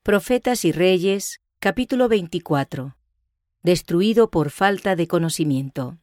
Profetas y Reyes, capítulo 24. Destruido por falta de conocimiento.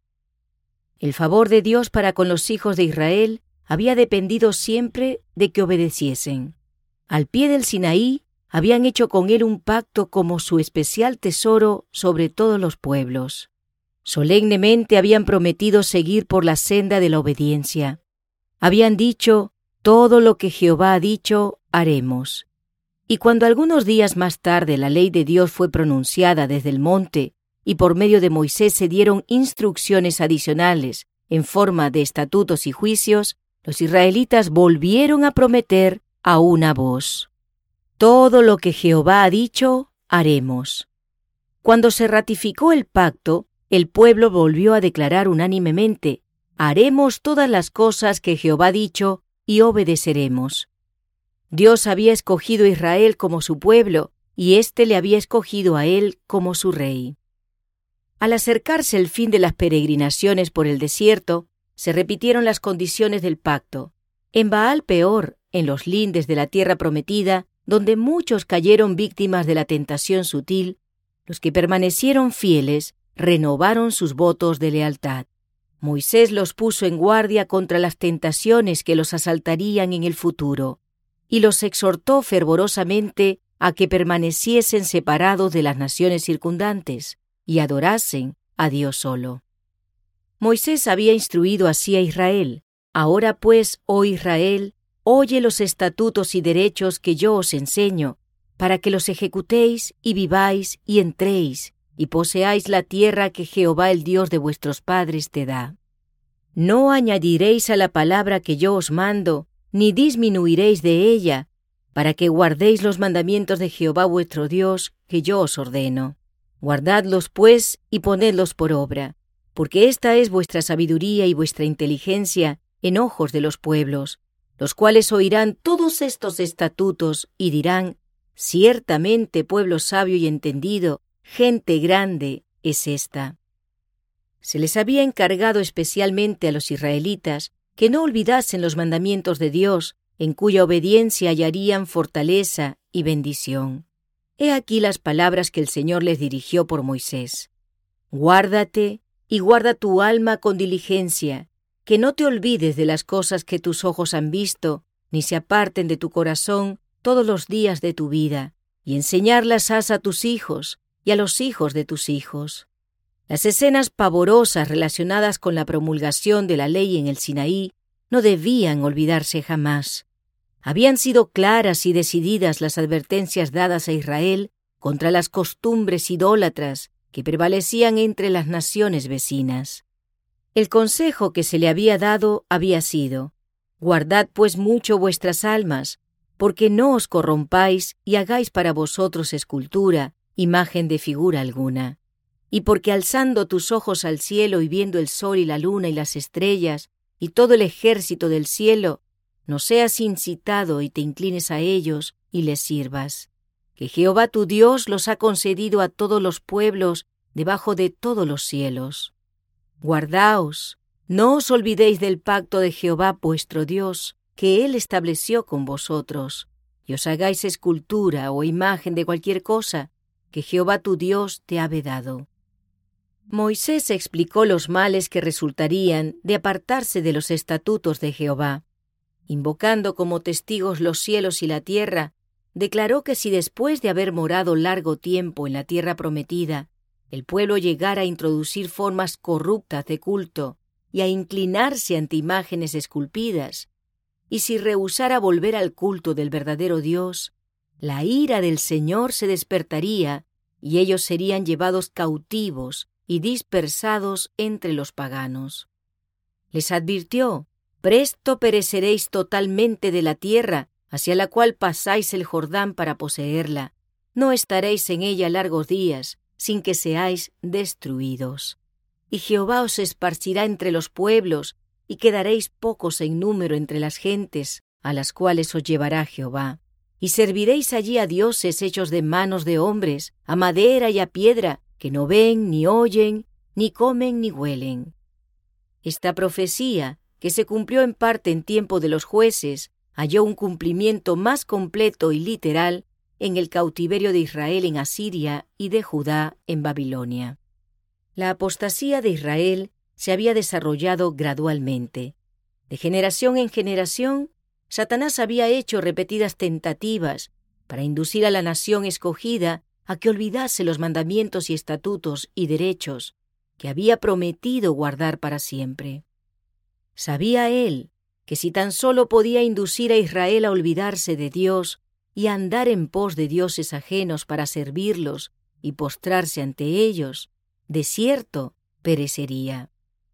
El favor de Dios para con los hijos de Israel había dependido siempre de que obedeciesen. Al pie del Sinaí habían hecho con él un pacto como su especial tesoro sobre todos los pueblos. Solemnemente habían prometido seguir por la senda de la obediencia. Habían dicho: todo lo que Jehová ha dicho, haremos. Y cuando algunos días más tarde la ley de Dios fue pronunciada desde el monte y por medio de Moisés se dieron instrucciones adicionales en forma de estatutos y juicios, los israelitas volvieron a prometer a una voz: todo lo que Jehová ha dicho, haremos. Cuando se ratificó el pacto, el pueblo volvió a declarar unánimemente: haremos todas las cosas que Jehová ha dicho y obedeceremos. Dios había escogido a Israel como su pueblo, y éste le había escogido a él como su rey. Al acercarse el fin de las peregrinaciones por el desierto, se repitieron las condiciones del pacto. En Baal Peor, en los lindes de la tierra prometida, donde muchos cayeron víctimas de la tentación sutil, los que permanecieron fieles renovaron sus votos de lealtad. Moisés los puso en guardia contra las tentaciones que los asaltarían en el futuro, y los exhortó fervorosamente a que permaneciesen separados de las naciones circundantes y adorasen a Dios solo. Moisés había instruido así a Israel: ahora pues, oh Israel, oye los estatutos y derechos que yo os enseño, para que los ejecutéis y viváis y entréis, y poseáis la tierra que Jehová el Dios de vuestros padres te da. No añadiréis a la palabra que yo os mando, ni disminuiréis de ella, para que guardéis los mandamientos de Jehová vuestro Dios, que yo os ordeno. Guardadlos, pues, y ponedlos por obra, porque esta es vuestra sabiduría y vuestra inteligencia en ojos de los pueblos, los cuales oirán todos estos estatutos y dirán: ciertamente pueblo sabio y entendido, gente grande es esta. Se les había encargado especialmente a los israelitas que no olvidasen los mandamientos de Dios, en cuya obediencia hallarían fortaleza y bendición. He aquí las palabras que el Señor les dirigió por Moisés: guárdate y guarda tu alma con diligencia, que no te olvides de las cosas que tus ojos han visto, ni se aparten de tu corazón todos los días de tu vida, y enseñarlas has a tus hijos y a los hijos de tus hijos. Las escenas pavorosas relacionadas con la promulgación de la ley en el Sinaí no debían olvidarse jamás. Habían sido claras y decididas las advertencias dadas a Israel contra las costumbres idólatras que prevalecían entre las naciones vecinas. El consejo que se le había dado había sido: guardad pues mucho vuestras almas, porque no os corrompáis y hagáis para vosotros escultura, imagen de figura alguna. Y porque alzando tus ojos al cielo y viendo el sol y la luna y las estrellas y todo el ejército del cielo, no seas incitado y te inclines a ellos y les sirvas, que Jehová tu Dios los ha concedido a todos los pueblos debajo de todos los cielos. Guardaos, no os olvidéis del pacto de Jehová vuestro Dios, que él estableció con vosotros, y os hagáis escultura o imagen de cualquier cosa que Jehová tu Dios te ha vedado. Moisés explicó los males que resultarían de apartarse de los estatutos de Jehová. Invocando como testigos los cielos y la tierra, declaró que si después de haber morado largo tiempo en la tierra prometida, el pueblo llegara a introducir formas corruptas de culto y a inclinarse ante imágenes esculpidas, y si rehusara volver al culto del verdadero Dios, la ira del Señor se despertaría y ellos serían llevados cautivos y dispersados entre los paganos. Les advirtió: presto pereceréis totalmente de la tierra hacia la cual pasáis el Jordán para poseerla. No estaréis en ella largos días, sin que seáis destruidos. Y Jehová os esparcirá entre los pueblos, y quedaréis pocos en número entre las gentes, a las cuales os llevará Jehová. Y serviréis allí a dioses hechos de manos de hombres, a madera y a piedra, que no ven, ni oyen, ni comen, ni huelen. Esta profecía, que se cumplió en parte en tiempo de los jueces, halló un cumplimiento más completo y literal en el cautiverio de Israel en Asiria y de Judá en Babilonia. La apostasía de Israel se había desarrollado gradualmente. De generación en generación, Satanás había hecho repetidas tentativas para inducir a la nación escogida a que olvidase los mandamientos y estatutos y derechos que había prometido guardar para siempre. Sabía él que si tan solo podía inducir a Israel a olvidarse de Dios y a andar en pos de dioses ajenos para servirlos y postrarse ante ellos, de cierto perecería.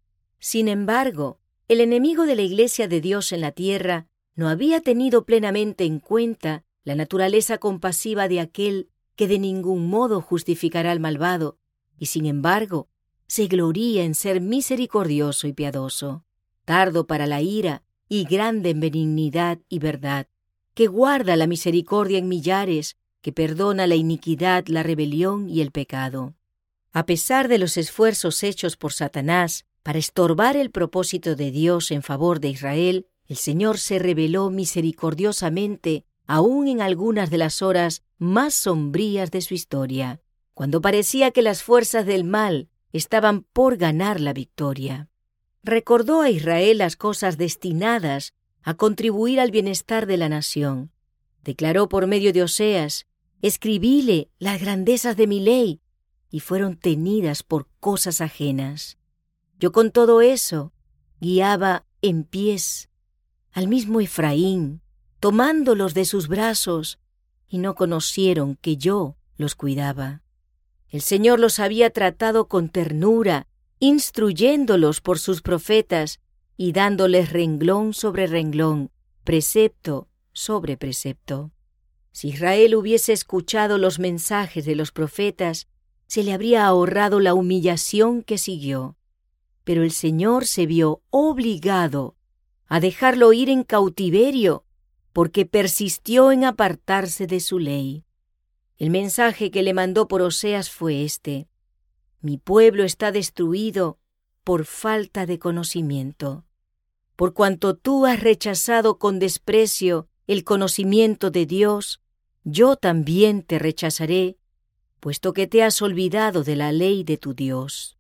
Sin embargo, el enemigo de la Iglesia de Dios en la tierra no había tenido plenamente en cuenta la naturaleza compasiva de aquel que de ningún modo justificará al malvado, y sin embargo se gloría en ser misericordioso y piadoso, tardo para la ira y grande en benignidad y verdad, que guarda la misericordia en millares, que perdona la iniquidad, la rebelión y el pecado. A pesar de los esfuerzos hechos por Satanás para estorbar el propósito de Dios en favor de Israel, el Señor se reveló misericordiosamente aún en algunas de las horas más sombrías de su historia, cuando parecía que las fuerzas del mal estaban por ganar la victoria. Recordó a Israel las cosas destinadas a contribuir al bienestar de la nación. Declaró por medio de Oseas: «Escribíle las grandezas de mi ley», y fueron tenidas por cosas ajenas. Yo con todo eso guiaba en pies al mismo Efraín, tomándolos de sus brazos, y no conocieron que yo los cuidaba. El Señor los había tratado con ternura, instruyéndolos por sus profetas y dándoles renglón sobre renglón, precepto sobre precepto. Si Israel hubiese escuchado los mensajes de los profetas, se le habría ahorrado la humillación que siguió. Pero el Señor se vio obligado a dejarlo ir en cautiverio, porque persistió en apartarse de su ley. El mensaje que le mandó por Oseas fue este: «Mi pueblo está destruido por falta de conocimiento. Por cuanto tú has rechazado con desprecio el conocimiento de Dios, yo también te rechazaré, puesto que te has olvidado de la ley de tu Dios».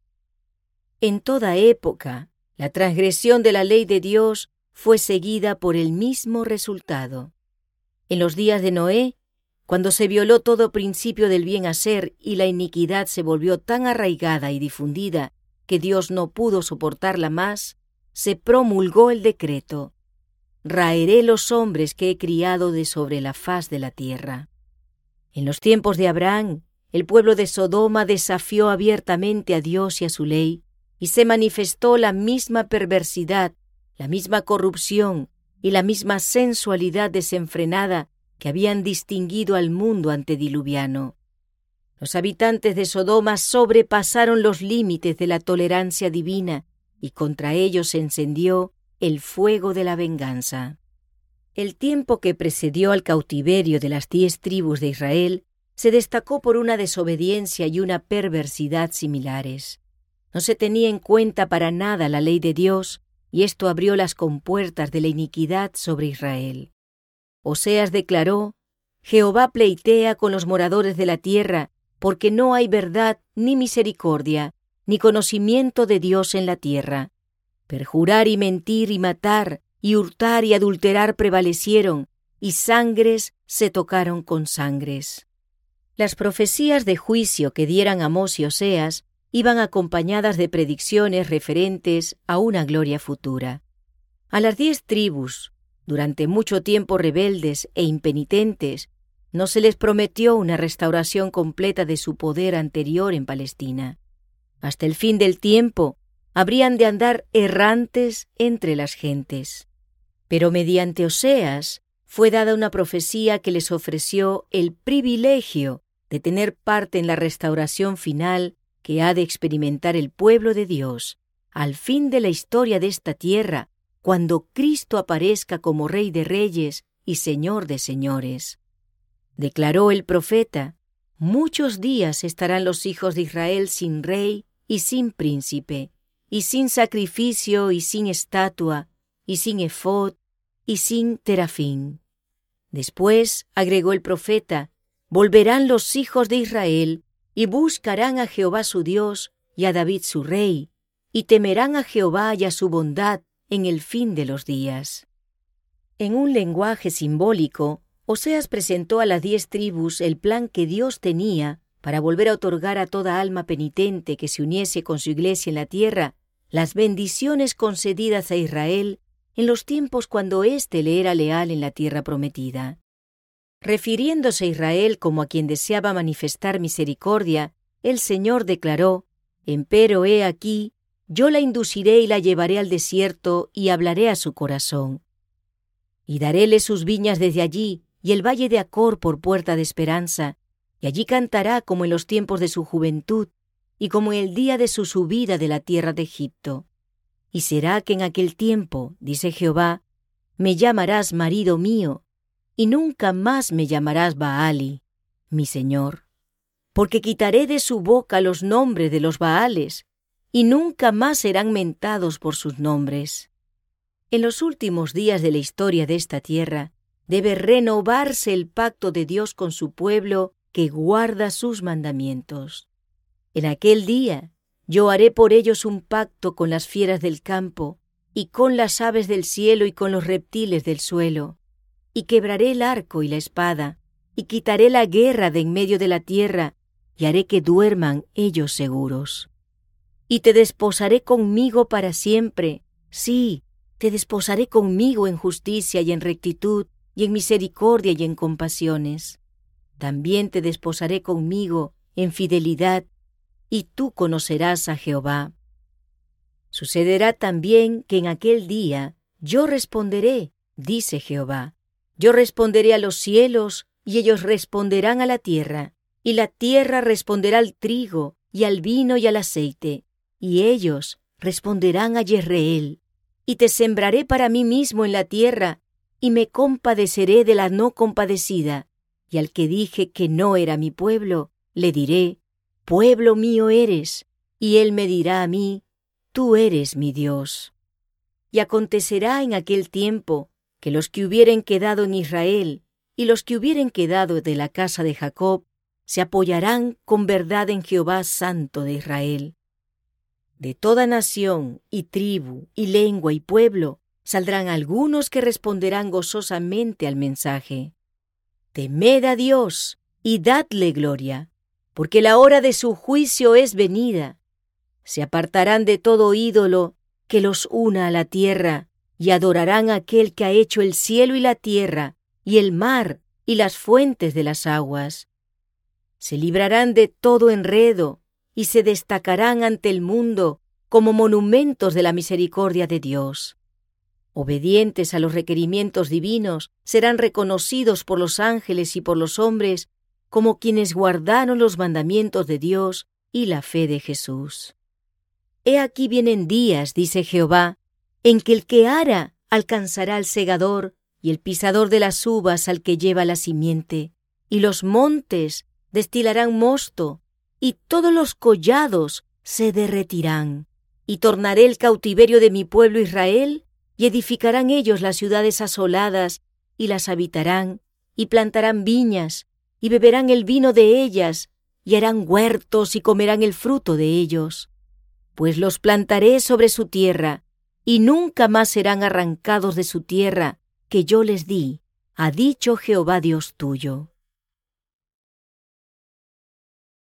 En toda época, la transgresión de la ley de Dios fue seguida por el mismo resultado. En los días de Noé, cuando se violó todo principio del bien hacer y la iniquidad se volvió tan arraigada y difundida que Dios no pudo soportarla más, se promulgó el decreto: «Raeré los hombres que he criado de sobre la faz de la tierra». En los tiempos de Abraham, el pueblo de Sodoma desafió abiertamente a Dios y a su ley, y se manifestó la misma perversidad, la misma corrupción y la misma sensualidad desenfrenada que habían distinguido al mundo antediluviano. Los habitantes de Sodoma sobrepasaron los límites de la tolerancia divina, y contra ellos se encendió el fuego de la venganza. El tiempo que precedió al cautiverio de las 10 tribus de Israel se destacó por una desobediencia y una perversidad similares. No se tenía en cuenta para nada la ley de Dios, y esto abrió las compuertas de la iniquidad sobre Israel. Oseas declaró: «Jehová pleitea con los moradores de la tierra, porque no hay verdad ni misericordia, ni conocimiento de Dios en la tierra. Perjurar y mentir y matar, y hurtar y adulterar prevalecieron, y sangres se tocaron con sangres». Las profecías de juicio que dieran Amós y Oseas iban acompañadas de predicciones referentes a una gloria futura. A las 10 tribus, durante mucho tiempo rebeldes e impenitentes, no se les prometió una restauración completa de su poder anterior en Palestina. Hasta el fin del tiempo habrían de andar errantes entre las gentes. Pero mediante Oseas fue dada una profecía que les ofreció el privilegio de tener parte en la restauración final que ha de experimentar el pueblo de Dios al fin de la historia de esta tierra, cuando Cristo aparezca como Rey de Reyes y Señor de Señores. Declaró el profeta: «Muchos días estarán los hijos de Israel sin rey y sin príncipe, y sin sacrificio y sin estatua, y sin efod y sin terafín». Después agregó el profeta: volverán los hijos de Israel y buscarán a Jehová su Dios y a David su rey, y temerán a Jehová y a su bondad en el fin de los días. En un lenguaje simbólico, Oseas presentó a las 10 tribus el plan que Dios tenía para volver a otorgar a toda alma penitente que se uniese con su iglesia en la tierra las bendiciones concedidas a Israel en los tiempos cuando éste le era leal en la tierra prometida. Refiriéndose a Israel como a quien deseaba manifestar misericordia, el Señor declaró: «Empero he aquí, yo la induciré y la llevaré al desierto y hablaré a su corazón. Y daréle sus viñas desde allí y el valle de Acor por puerta de esperanza, y allí cantará como en los tiempos de su juventud y como en el día de su subida de la tierra de Egipto. Y será que en aquel tiempo, dice Jehová, me llamarás marido mío, y nunca más me llamarás Baali, mi Señor, porque quitaré de su boca los nombres de los Baales, y nunca más serán mentados por sus nombres». En los últimos días de la historia de esta tierra, debe renovarse el pacto de Dios con su pueblo que guarda sus mandamientos. En aquel día, yo haré por ellos un pacto con las fieras del campo, y con las aves del cielo y con los reptiles del suelo, y quebraré el arco y la espada, y quitaré la guerra de en medio de la tierra, y haré que duerman ellos seguros. Y te desposaré conmigo para siempre, sí, te desposaré conmigo en justicia y en rectitud, y en misericordia y en compasiones. También te desposaré conmigo en fidelidad, y tú conocerás a Jehová. Sucederá también que en aquel día yo responderé, dice Jehová. Yo responderé a los cielos, y ellos responderán a la tierra, y la tierra responderá al trigo, y al vino y al aceite, y ellos responderán a Jezreel. Y te sembraré para mí mismo en la tierra, y me compadeceré de la no compadecida, y al que dije que no era mi pueblo, le diré, pueblo mío eres, y él me dirá a mí, tú eres mi Dios. Y acontecerá en aquel tiempo que los que hubieren quedado en Israel y los que hubieren quedado de la casa de Jacob se apoyarán con verdad en Jehová Santo de Israel. De toda nación y tribu y lengua y pueblo saldrán algunos que responderán gozosamente al mensaje. Temed a Dios y dadle gloria, porque la hora de su juicio es venida. Se apartarán de todo ídolo que los una a la tierra, y adorarán a aquel que ha hecho el cielo y la tierra, y el mar y las fuentes de las aguas. Se librarán de todo enredo, y se destacarán ante el mundo como monumentos de la misericordia de Dios. Obedientes a los requerimientos divinos, serán reconocidos por los ángeles y por los hombres como quienes guardaron los mandamientos de Dios y la fe de Jesús. He aquí vienen días, dice Jehová, en que el que ara alcanzará al segador y el pisador de las uvas al que lleva la simiente, y los montes destilarán mosto, y todos los collados se derretirán. Y tornaré el cautiverio de mi pueblo Israel, y edificarán ellos las ciudades asoladas, y las habitarán, y plantarán viñas, y beberán el vino de ellas, y harán huertos y comerán el fruto de ellos. Pues los plantaré sobre su tierra, y nunca más serán arrancados de su tierra, que yo les di, ha dicho Jehová Dios tuyo.